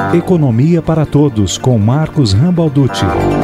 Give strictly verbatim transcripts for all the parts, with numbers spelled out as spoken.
Economia para Todos, com Marcos Rambalducci.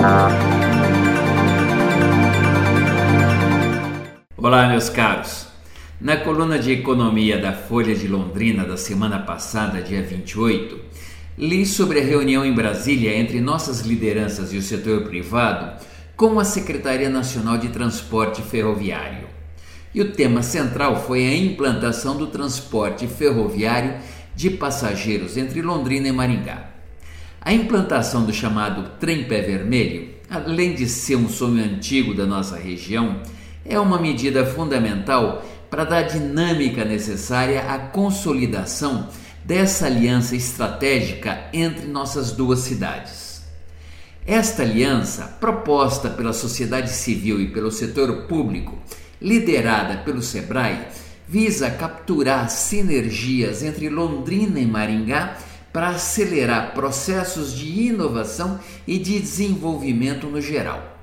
Olá, meus caros. Na coluna de Economia da Folha de Londrina da semana passada, dia vinte e oito, li sobre a reunião em Brasília entre nossas lideranças e o setor privado com a Secretaria Nacional de Transporte Ferroviário. E o tema central foi a implantação do transporte ferroviário de passageiros entre Londrina e Maringá. A implantação do chamado Trem Pé Vermelho, além de ser um sonho antigo da nossa região, é uma medida fundamental para dar a dinâmica necessária à consolidação dessa aliança estratégica entre nossas duas cidades. Esta aliança, proposta pela sociedade civil e pelo setor público, liderada pelo Sebrae, visa capturar sinergias entre Londrina e Maringá para acelerar processos de inovação e de desenvolvimento no geral.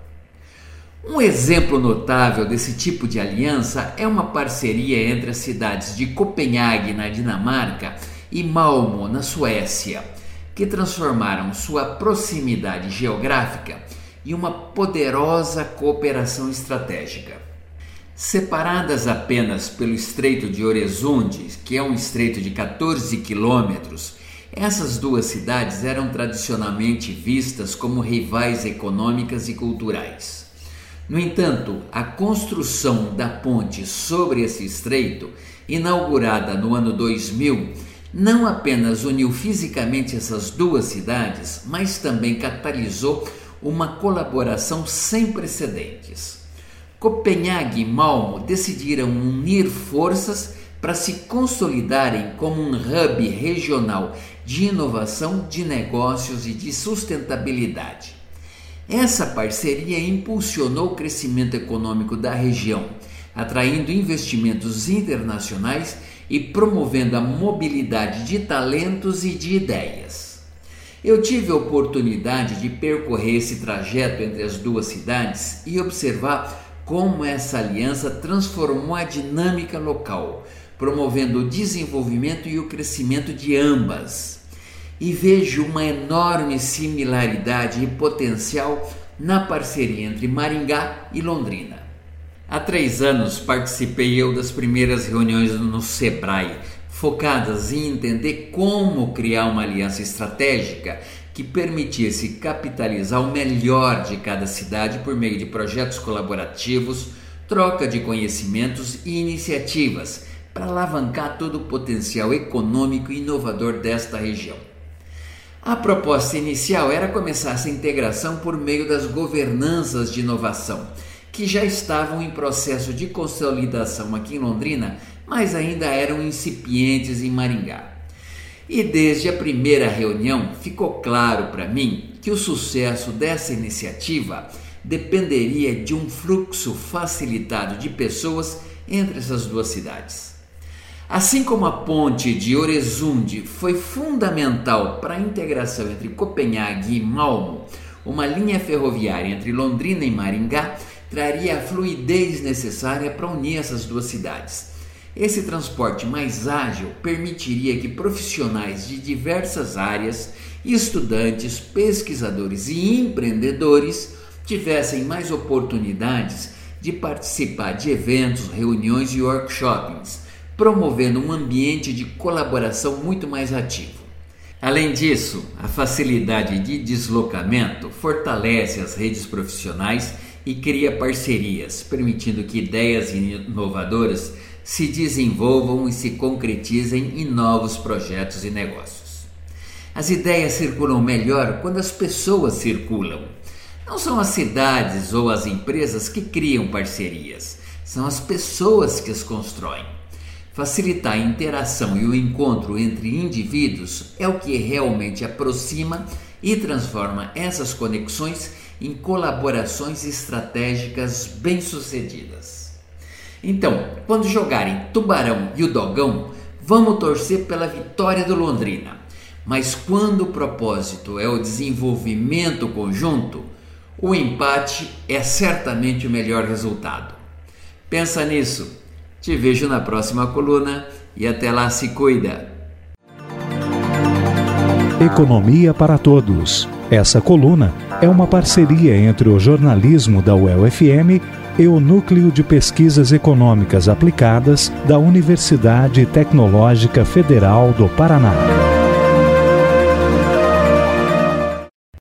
Um exemplo notável desse tipo de aliança é uma parceria entre as cidades de Copenhague, na Dinamarca, e Malmö, na Suécia, que transformaram sua proximidade geográfica em uma poderosa cooperação estratégica. Separadas apenas pelo Estreito de Øresund, que é um estreito de quatorze quilômetros, essas duas cidades eram tradicionalmente vistas como rivais econômicas e culturais. No entanto, a construção da ponte sobre esse estreito, inaugurada no ano dois mil, não apenas uniu fisicamente essas duas cidades, mas também catalisou uma colaboração sem precedentes. Copenhague e Malmö decidiram unir forças para se consolidarem como um hub regional de inovação, de negócios e de sustentabilidade. Essa parceria impulsionou o crescimento econômico da região, atraindo investimentos internacionais e promovendo a mobilidade de talentos e de ideias. Eu tive a oportunidade de percorrer esse trajeto entre as duas cidades e observar como essa aliança transformou a dinâmica local, promovendo o desenvolvimento e o crescimento de ambas. E vejo uma enorme similaridade e potencial na parceria entre Maringá e Londrina. Há três anos participei eu das primeiras reuniões no Sebrae, focadas em entender como criar uma aliança estratégica que permitisse capitalizar o melhor de cada cidade por meio de projetos colaborativos, troca de conhecimentos e iniciativas para alavancar todo o potencial econômico e inovador desta região. A proposta inicial era começar essa integração por meio das governanças de inovação, que já estavam em processo de consolidação aqui em Londrina, mas ainda eram incipientes em Maringá. E desde a primeira reunião ficou claro para mim que o sucesso dessa iniciativa dependeria de um fluxo facilitado de pessoas entre essas duas cidades. Assim como a ponte de Øresund foi fundamental para a integração entre Copenhague e Malmö, uma linha ferroviária entre Londrina e Maringá traria a fluidez necessária para unir essas duas cidades. Esse transporte mais ágil permitiria que profissionais de diversas áreas, estudantes, pesquisadores e empreendedores tivessem mais oportunidades de participar de eventos, reuniões e workshops, promovendo um ambiente de colaboração muito mais ativo. Além disso, a facilidade de deslocamento fortalece as redes profissionais e cria parcerias, permitindo que ideias inovadoras se desenvolvam e se concretizem em novos projetos e negócios. As ideias circulam melhor quando as pessoas circulam. Não são as cidades ou as empresas que criam parcerias, são as pessoas que as constroem. Facilitar a interação e o encontro entre indivíduos é o que realmente aproxima e transforma essas conexões em colaborações estratégicas bem-sucedidas. Então, quando jogarem Tubarão e o Dogão, vamos torcer pela vitória do Londrina. Mas quando o propósito é o desenvolvimento conjunto, o empate é certamente o melhor resultado. Pensa nisso. Te vejo na próxima coluna e até lá, se cuida! Economia para Todos. Essa coluna é uma parceria entre o jornalismo da U E L F M e o Núcleo de Pesquisas Econômicas Aplicadas da Universidade Tecnológica Federal do Paraná.